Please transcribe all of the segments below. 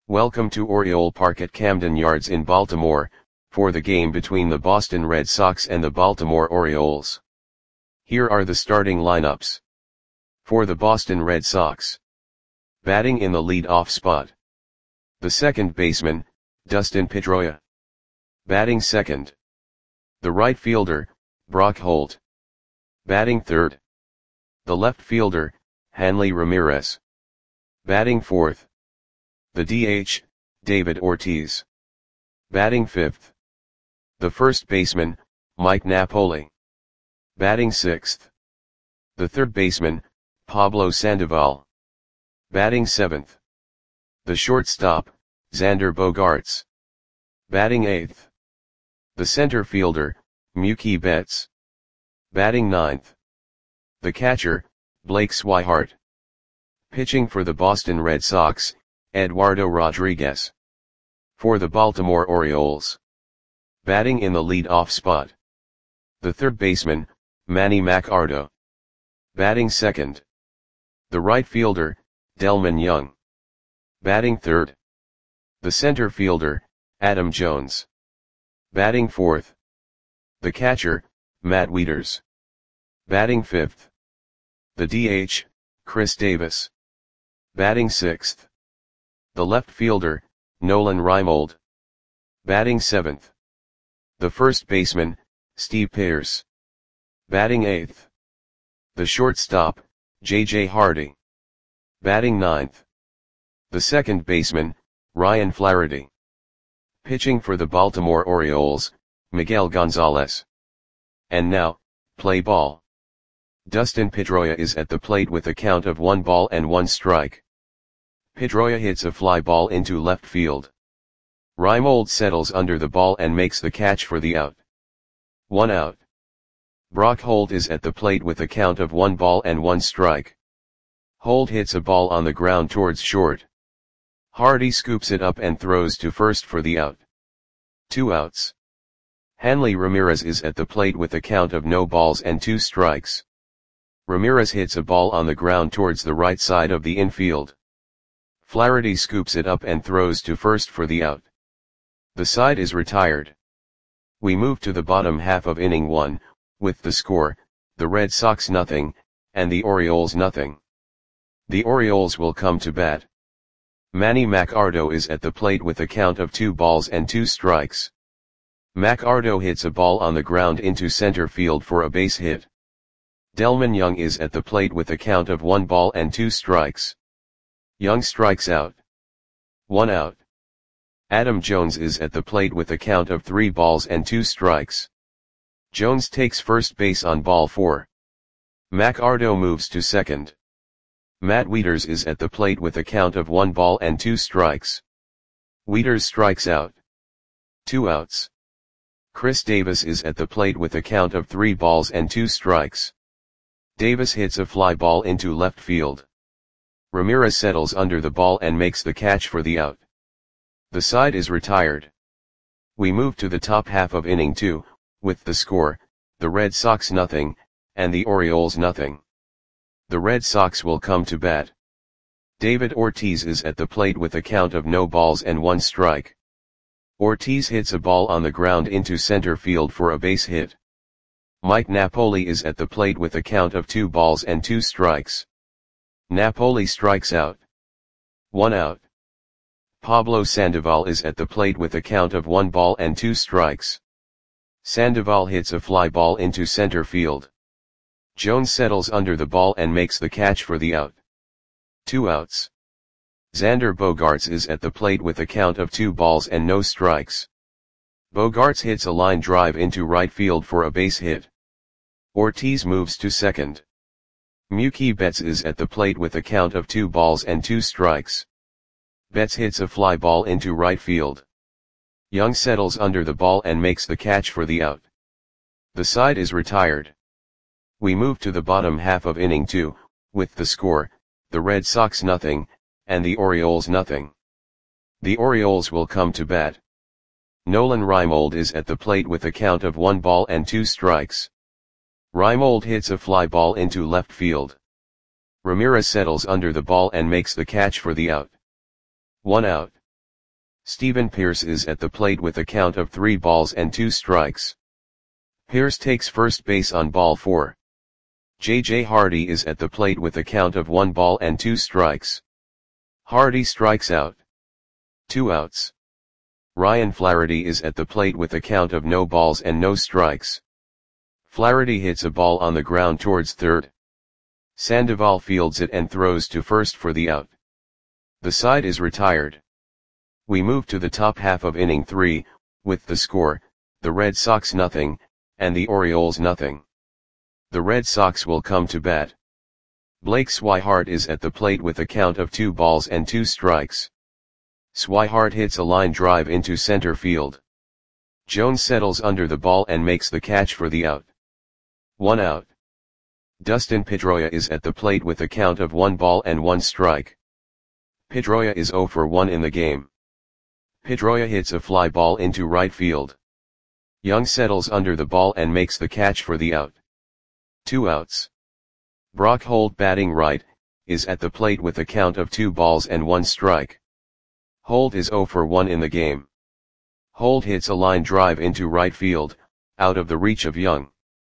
Welcome to Oriole Park at Camden Yards in Baltimore, for the game between the Boston Red Sox and the Baltimore Orioles. Here are the starting lineups. For the Boston Red Sox. Batting in the lead-off spot. The second baseman, Dustin Pedroia. Batting second. The right fielder, Brock Holt. Batting third. The left fielder, Hanley Ramirez. Batting fourth. The DH, David Ortiz. Batting fifth. The first baseman, Mike Napoli. Batting sixth. The third baseman, Pablo Sandoval. Batting seventh. The shortstop, Xander Bogaerts. Batting eighth. The center fielder, Mookie Betts. Batting ninth. The catcher, Blake Swihart. Pitching for the Boston Red Sox, Eduardo Rodriguez. For the Baltimore Orioles. Batting in the lead-off spot. The third baseman, Manny Machado. Batting second. The right fielder, Delmon Young. Batting third. The center fielder, Adam Jones. Batting fourth. The catcher, Matt Wieters. Batting fifth. The DH, Chris Davis. Batting sixth. The left fielder, Nolan Reimold. Batting seventh. The first baseman, Steve Pearce. Batting eighth. The shortstop, J.J. Hardy. Batting ninth. The second baseman, Ryan Flaherty. Pitching for the Baltimore Orioles, Miguel Gonzalez. And now, play ball. Dustin Pedroia is at the plate with a count of 1-1. Pedroia hits a fly ball into left field. Reimold settles under the ball and makes the catch for the out. 1 out. Brock Holt is at the plate with a count of 1-1. Holt hits a ball on the ground towards short. Hardy scoops it up and throws to first for the out. 2 outs. Hanley Ramirez is at the plate with a count of 0-2. Ramirez hits a ball on the ground towards the right side of the infield. Flaherty scoops it up and throws to first for the out. The side is retired. We move to the bottom half of inning 1, with the score, the Red Sox 0, and the Orioles 0. The Orioles will come to bat. Manny Machado is at the plate with a count of 2-2. Machado hits a ball on the ground into center field for a base hit. Delmon Young is at the plate with a count of 1-2. Young strikes out. 1 out. Adam Jones is at the plate with a count of 3-2. Jones takes first base on ball 4. Machado moves to second. Matt Wieters is at the plate with a count of 1-2. Wieters strikes out. 2 outs. Chris Davis is at the plate with a count of 3-2. Davis hits a fly ball into left field. Ramirez settles under the ball and makes the catch for the out. The side is retired. We move to the top half of inning 2, with the score, the Red Sox 0, and the Orioles 0. The Red Sox will come to bat. David Ortiz is at the plate with a count of 0-1. Ortiz hits a ball on the ground into center field for a base hit. Mike Napoli is at the plate with a count of 2-2. Napoli strikes out. 1 out. Pablo Sandoval is at the plate with a count of 1-2. Sandoval hits a fly ball into center field. Jones settles under the ball and makes the catch for the out. 2 outs. Xander Bogaerts is at the plate with a count of 2-0. Bogaerts hits a line drive into right field for a base hit. Ortiz moves to second. Mookie Betts is at the plate with a count of 2-2. Betts hits a fly ball into right field. Young settles under the ball and makes the catch for the out. The side is retired. We move to the bottom half of inning 2, with the score, the Red Sox 0, and the Orioles 0. The Orioles will come to bat. Nolan Reimold is at the plate with a count of 1-2. Reimold hits a fly ball into left field. Ramirez settles under the ball and makes the catch for the out. 1 out. Stephen Pearce is at the plate with a count of 3 balls and 2 strikes. Pearce takes first base on ball 4. J.J. Hardy is at the plate with a count of 1 ball and 2 strikes. Hardy strikes out. 2 outs. Ryan Flaherty is at the plate with a count of no balls and no strikes. Flaherty hits a ball on the ground towards third. Sandoval fields it and throws to first for the out. The side is retired. We move to the top half of inning 3, with the score, the Red Sox nothing, and the Orioles nothing. The Red Sox will come to bat. Blake Swihart is at the plate with a count of 2 balls and 2 strikes. Swihart hits a line drive into center field. Jones settles under the ball and makes the catch for the out. 1 out. Dustin Pedroia is at the plate with a count of 1 ball and 1 strike. Pedroia is 0 for 1 in the game. Pedroia hits a fly ball into right field. Young settles under the ball and makes the catch for the out. 2 outs. Brock Holt, batting right, is at the plate with a count of 2 balls and 1 strike. Holt is 0 for 1 in the game. Holt hits a line drive into right field, out of the reach of Young.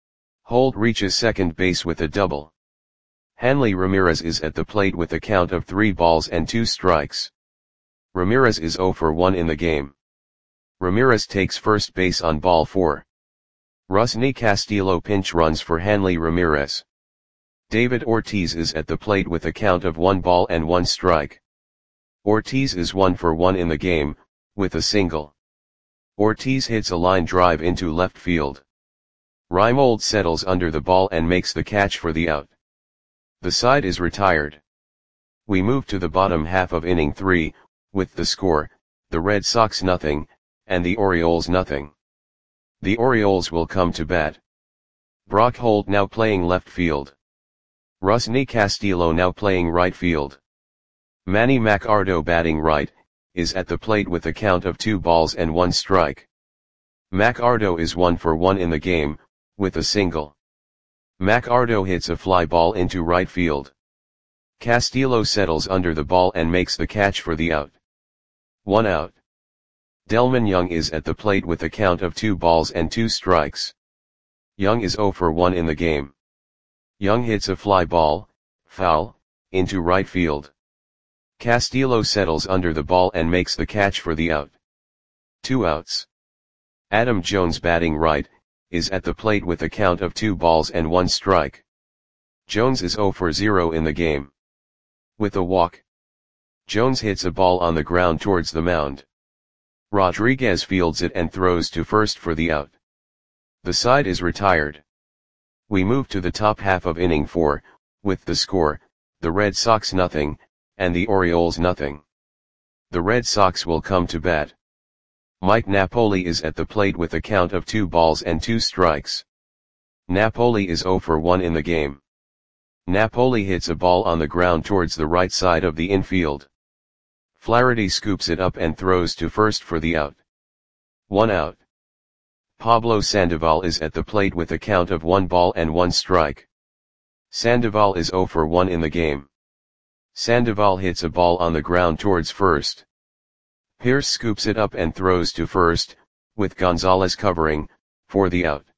Holt reaches second base with a double. Hanley Ramirez is at the plate with a count of 3 balls and 2 strikes. Ramirez is 0 for 1 in the game. Ramirez takes first base on ball 4. Rusney Castillo pinch runs for Hanley Ramirez. David Ortiz is at the plate with a count of 1 ball and 1 strike. Ortiz is 1 for 1 in the game, with a single. Ortiz hits a line drive into left field. Reimold settles under the ball and makes the catch for the out. The side is retired. We move to the bottom half of inning 3, with the score, the Red Sox nothing, and the Orioles nothing. The Orioles will come to bat. Brock Holt now playing left field. Rusney Castillo now playing right field. Manny Machado, batting right, is at the plate with a count of 2 balls and 1 strike. Machado is 1 for 1 in the game, with a single. Machado hits a fly ball into right field. Castillo settles under the ball and makes the catch for the out. 1 out. Delmon Young is at the plate with a count of 2 balls and 2 strikes. Young is 0 for 1 in the game. Young hits a fly ball, foul, into right field. Castillo settles under the ball and makes the catch for the out. 2 outs. Adam Jones, batting right, is at the plate with a count of 2 balls and 1 strike. Jones is 0 for 0 in the game. With a walk. Jones hits a ball on the ground towards the mound. Rodriguez fields it and throws to first for the out. The side is retired. We move to the top half of inning 4, with the score, the Red Sox nothing, and the Orioles nothing. The Red Sox will come to bat. Mike Napoli is at the plate with a count of 2 balls and 2 strikes. Napoli is 0 for 1 in the game. Napoli hits a ball on the ground towards the right side of the infield. Flaherty scoops it up and throws to first for the out. 1 out. Pablo Sandoval is at the plate with a count of 1 ball and 1 strike. Sandoval is 0 for 1 in the game. Sandoval hits a ball on the ground towards first. Pearce scoops it up and throws to first, with Gonzalez covering, for the out.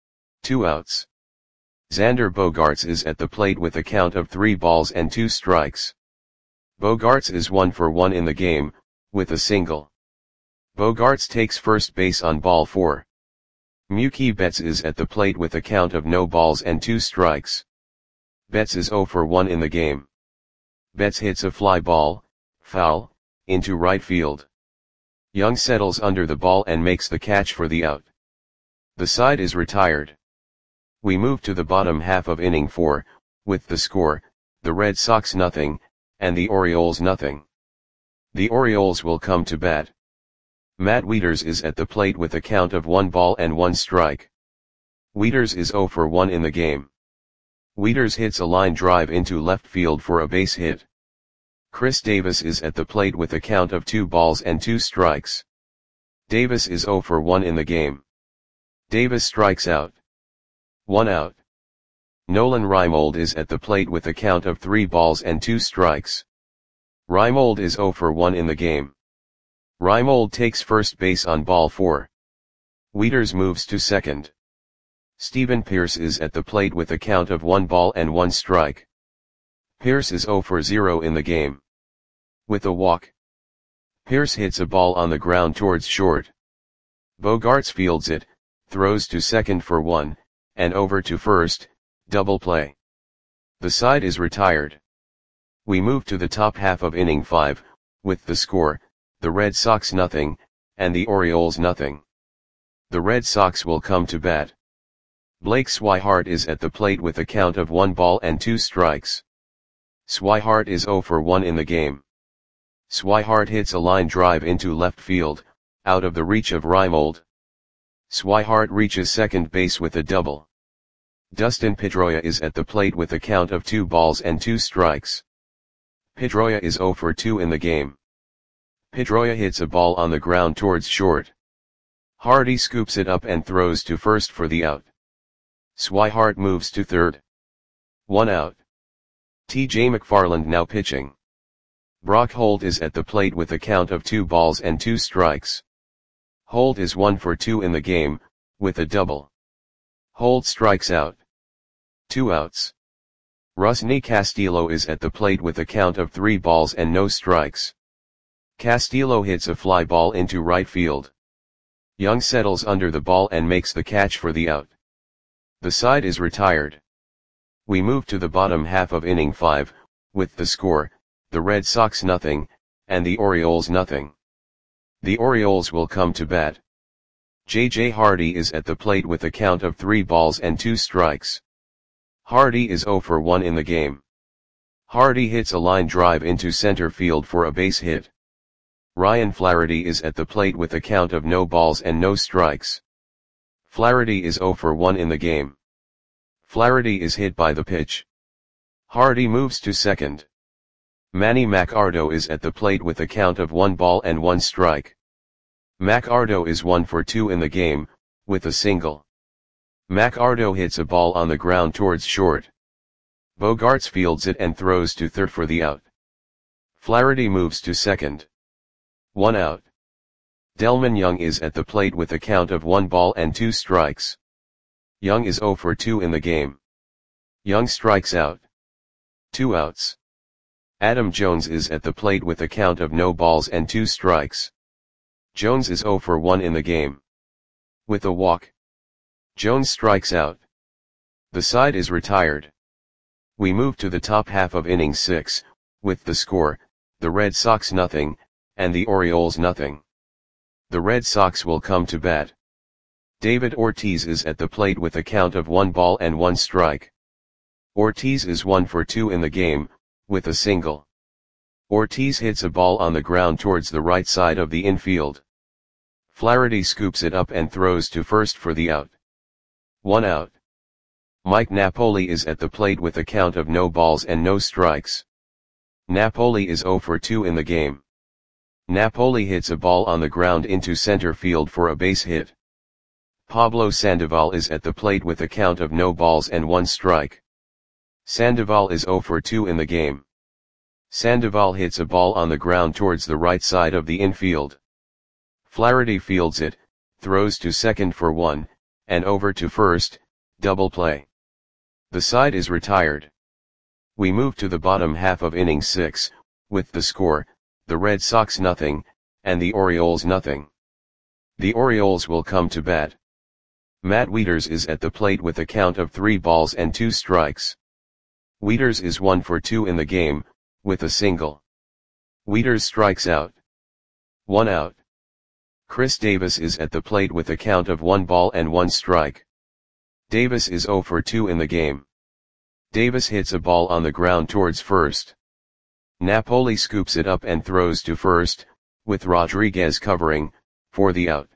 2 outs. Xander Bogaerts is at the plate with a count of 3 balls and 2 strikes. Bogaerts is 1 for 1 in the game, with a single. Bogaerts takes first base on ball 4. Mookie Betts is at the plate with a count of no balls and 2 strikes. Betts is 0 for 1 in the game. Betts hits a fly ball, foul, into right field. Young settles under the ball and makes the catch for the out. The side is retired. We move to the bottom half of inning 4, with the score, the Red Sox nothing, and the Orioles nothing. The Orioles will come to bat. Matt Wieters is at the plate with a count of 1 ball and 1 strike. Wieters is 0 for 1 in the game. Wieters hits a line drive into left field for a base hit. Chris Davis is at the plate with a count of 2 balls and 2 strikes. Davis is 0 for 1 in the game. Davis strikes out. 1 out. Nolan Reimold is at the plate with a count of 3 balls and 2 strikes. Reimold is 0 for 1 in the game. Reimold takes first base on ball 4. Wieters moves to second. Steven Pearce is at the plate with a count of 1 ball and 1 strike. Pearce is 0 for 0 in the game. With a walk, Pearce hits a ball on the ground towards short. Bogaerts fields it, throws to second for 1, and over to first, double play. The side is retired. We move to the top half of inning 5, with the score, the Red Sox nothing, and the Orioles nothing. The Red Sox will come to bat. Blake Swihart is at the plate with a count of 1 ball and 2 strikes. Swihart is 0 for 1 in the game. Swihart hits a line drive into left field, out of the reach of Reimold. Swihart reaches second base with a double. Dustin Pedroia is at the plate with a count of 2 balls and 2 strikes. Pedroia is 0 for 2 in the game. Pedroia hits a ball on the ground towards short. Hardy scoops it up and throws to first for the out. Swihart moves to third. 1 out. T.J. McFarland now pitching. Brock Holt is at the plate with a count of 2 balls and 2 strikes. Holt is 1 for 2 in the game, with a double. Holt strikes out. 2 outs. Rusney Castillo is at the plate with a count of 3 balls and no strikes. Castillo hits a fly ball into right field. Young settles under the ball and makes the catch for the out. The side is retired. We move to the bottom half of inning 5, with the score, the Red Sox nothing, and the Orioles nothing. The Orioles will come to bat. J.J. Hardy is at the plate with a count of 3 balls and 2 strikes. Hardy is 0 for 1 in the game. Hardy hits a line drive into center field for a base hit. Ryan Flaherty is at the plate with a count of no balls and no strikes. Flaherty is 0 for 1 in the game. Flaherty is hit by the pitch. Hardy moves to second. Manny Machado is at the plate with a count of 1 ball and 1 strike. Machado is 1 for 2 in the game, with a single. Machado hits a ball on the ground towards short. Bogaerts fields it and throws to third for the out. Flaherty moves to second. 1 out. Delmon Young is at the plate with a count of 1 ball and 2 strikes. Young is 0 for 2 in the game. Young strikes out. 2 outs. Adam Jones is at the plate with a count of no balls and 2 strikes. Jones is 0 for 1 in the game. With a walk, Jones strikes out. The side is retired. We move to the top half of inning 6, with the score, the Red Sox nothing, and the Orioles nothing. The Red Sox will come to bat. David Ortiz is at the plate with a count of 1 ball and 1 strike. Ortiz is 1 for 2 in the game, with a single. Ortiz hits a ball on the ground towards the right side of the infield. Flaherty scoops it up and throws to first for the out. 1 out. Mike Napoli is at the plate with a count of no balls and no strikes. Napoli is 0 for 2 in the game. Napoli hits a ball on the ground into center field for a base hit. Pablo Sandoval is at the plate with a count of no balls and 1 strike. Sandoval is 0 for 2 in the game. Sandoval hits a ball on the ground towards the right side of the infield. Flaherty fields it, throws to second for 1, and over to first, double play. The side is retired. We move to the bottom half of inning 6, with the score, the Red Sox nothing, and the Orioles nothing. The Orioles will come to bat. Matt Wieters is at the plate with a count of 3 balls and 2 strikes. Wieters is 1 for 2 in the game, with a single. Wieters strikes out. 1 out. Chris Davis is at the plate with a count of 1 ball and 1 strike. Davis is 0 for 2 in the game. Davis hits a ball on the ground towards first. Napoli scoops it up and throws to first, with Rodriguez covering, for the out.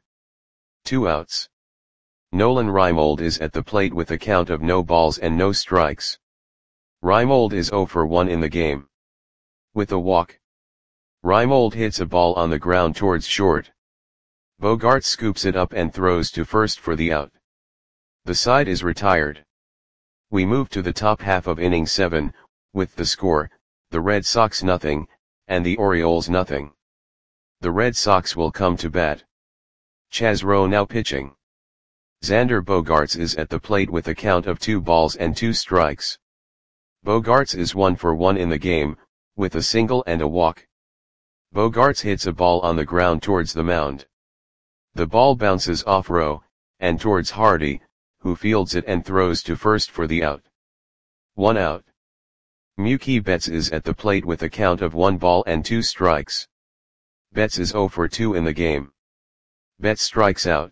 2 outs. Nolan Reimold is at the plate with a count of no balls and no strikes. Reimold is 0 for 1 in the game. With a walk, Reimold hits a ball on the ground towards short. Bogaerts scoops it up and throws to first for the out. The side is retired. We move to the top half of inning 7, with the score, the Red Sox nothing, and the Orioles nothing. The Red Sox will come to bat. Chas Roe now pitching. Xander Bogaerts is at the plate with a count of 2 balls and 2 strikes. Bogaerts is 1 for 1 in the game, with a single and a walk. Bogaerts hits a ball on the ground towards the mound. The ball bounces off Roe, and towards Hardy, who fields it and throws to first for the out. 1 out. Mookie Betts is at the plate with a count of 1 ball and 2 strikes. Betts is 0 for 2 in the game. Betts strikes out.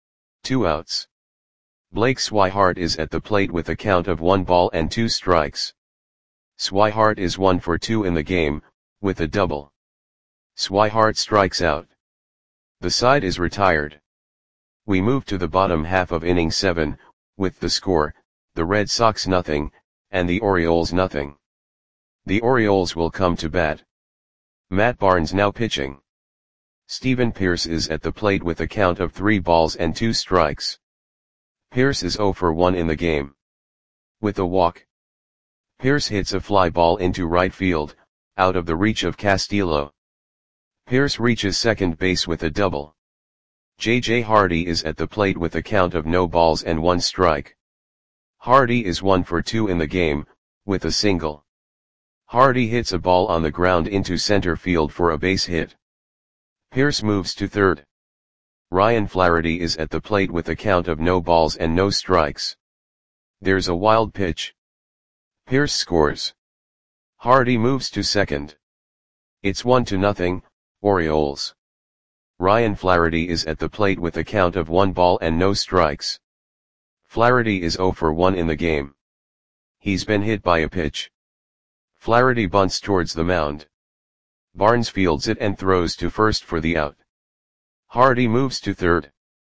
2 outs. Blake Swihart is at the plate with a count of 1 ball and 2 strikes. Swihart is 1 for 2 in the game, with a double. Swihart strikes out. The side is retired. We move to the bottom half of inning 7, with the score, the Red Sox 0, and the Orioles 0. The Orioles will come to bat. Matt Barnes now pitching. Steven Pearce is at the plate with a count of 3 balls and 2 strikes. Pearce is 0 for 1 in the game. With a walk. Pearce hits a fly ball into right field, out of the reach of Castillo. Pearce reaches second base with a double. J.J. Hardy is at the plate with a count of no balls and 1 strike. Hardy is 1 for 2 in the game, with a single. Hardy hits a ball on the ground into center field for a base hit. Pearce moves to third. Ryan Flaherty is at the plate with a count of no balls and no strikes. There's a wild pitch. Pearce scores. Hardy moves to second. It's 1-0, Orioles. Ryan Flaherty is at the plate with a count of 1 ball and no strikes. Flaherty is 0 for 1 in the game. He's been hit by a pitch. Flaherty bunts towards the mound. Barnes fields it and throws to first for the out. Hardy moves to third.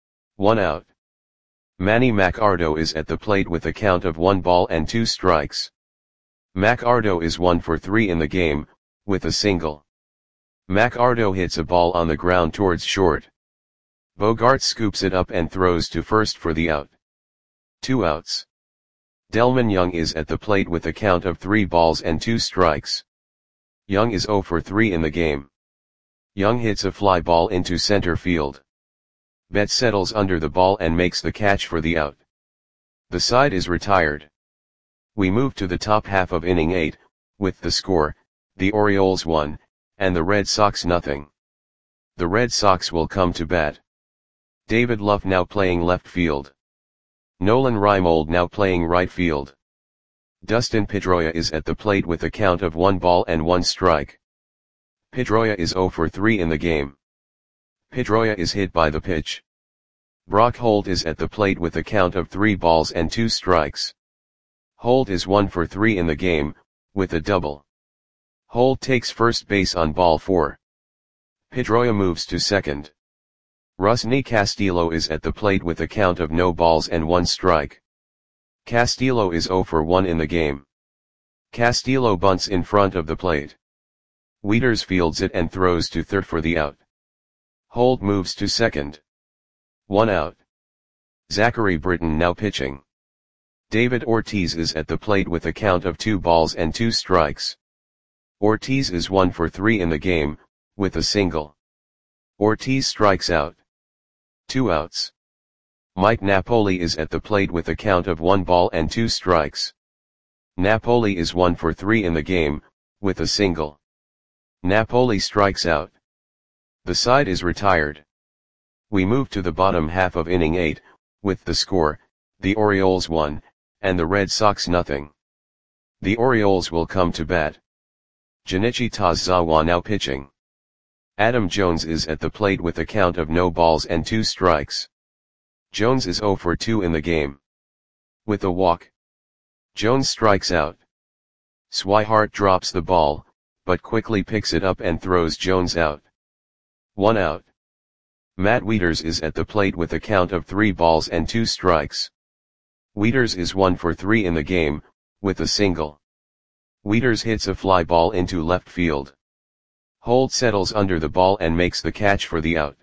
1 out. Manny Machado is at the plate with a count of 1 ball and 2 strikes. Machado is 1 for 3 in the game, with a single. Machado hits a ball on the ground towards short. Bogaerts scoops it up and throws to first for the out. 2 outs. Delmon Young is at the plate with a count of 3 balls and 2 strikes. Young is 0 for 3 in the game. Young hits a fly ball into center field. Betts settles under the ball and makes the catch for the out. The side is retired. We move to the top half of inning 8, with the score, the Orioles 1, and the Red Sox 0. The Red Sox will come to bat. David Luff now playing left field. Nolan Reimold now playing right field. Dustin Pedroia is at the plate with a count of 1 ball and 1 strike. Pedroia is 0 for 3 in the game. Pedroia is hit by the pitch. Brock Holt is at the plate with a count of 3 balls and 2 strikes. Holt is 1 for 3 in the game, with a double. Holt takes first base on ball 4. Pedroia moves to second. Rusney Castillo is at the plate with a count of no balls and 1 strike. Castillo is 0 for 1 in the game. Castillo bunts in front of the plate. Wieters fields it and throws to third for the out. Holt moves to second. 1 out. Zachary Britton now pitching. David Ortiz is at the plate with a count of 2 balls and 2 strikes. Ortiz is 1 for 3 in the game, with a single. Ortiz strikes out. 2 outs. Mike Napoli is at the plate with a count of 1 ball and 2 strikes. Napoli is 1 for 3 in the game, with a single. Napoli strikes out. The side is retired. We move to the bottom half of inning 8, with the score, the Orioles 1, and the Red Sox 0. The Orioles will come to bat. Junichi Tazawa now pitching. Adam Jones is at the plate with a count of no balls and 2 strikes. Jones is 0 for 2 in the game. With a walk. Jones strikes out. Swihart drops the ball, but quickly picks it up and throws Jones out. 1 out. Matt Wieters is at the plate with a count of 3 balls and 2 strikes. Wieters is 1 for 3 in the game, with a single. Wieters hits a fly ball into left field. Holt settles under the ball and makes the catch for the out.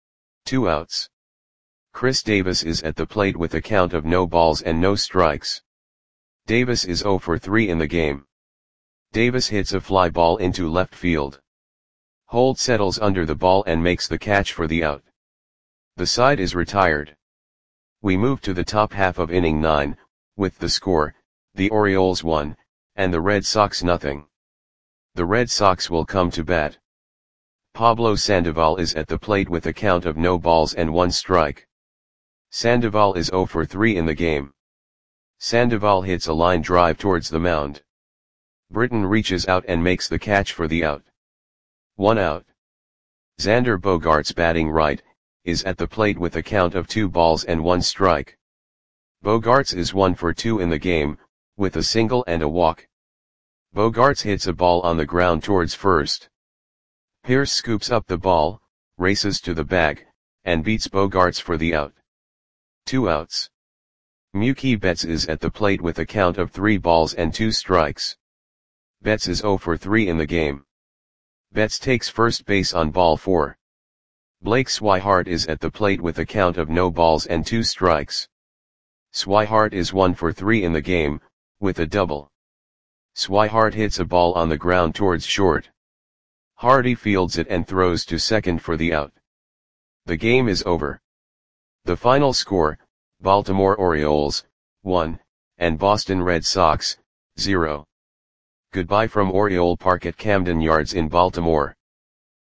2 outs. Chris Davis is at the plate with a count of no balls and no strikes. Davis is 0 for 3 in the game. Davis hits a fly ball into left field. Holt settles under the ball and makes the catch for the out. The side is retired. We move to the top half of inning 9, with the score, the Orioles 1, and the Red Sox nothing. The Red Sox will come to bat. Pablo Sandoval is at the plate with a count of no balls and 1 strike. Sandoval is 0 for 3 in the game. Sandoval hits a line drive towards the mound. Britton reaches out and makes the catch for the out. 1 out. Xander Bogaerts, batting right, is at the plate with a count of 2 balls and 1 strike. Bogaerts is 1 for 2 in the game, with a single and a walk. Bogaerts hits a ball on the ground towards first. Pierce scoops up the ball, races to the bag, and beats Bogaerts for the out. 2 outs. Mookie Betts is at the plate with a count of 3 balls and 2 strikes. Betts is 0 for 3 in the game. Betts takes first base on ball 4. Blake Swihart is at the plate with a count of no balls and 2 strikes. Swihart is 1 for 3 in the game, with a double. Swihart hits a ball on the ground towards short. Hardy fields it and throws to second for the out. The game is over. The final score, Baltimore Orioles, 1, and Boston Red Sox, 0. Goodbye from Oriole Park at Camden Yards in Baltimore.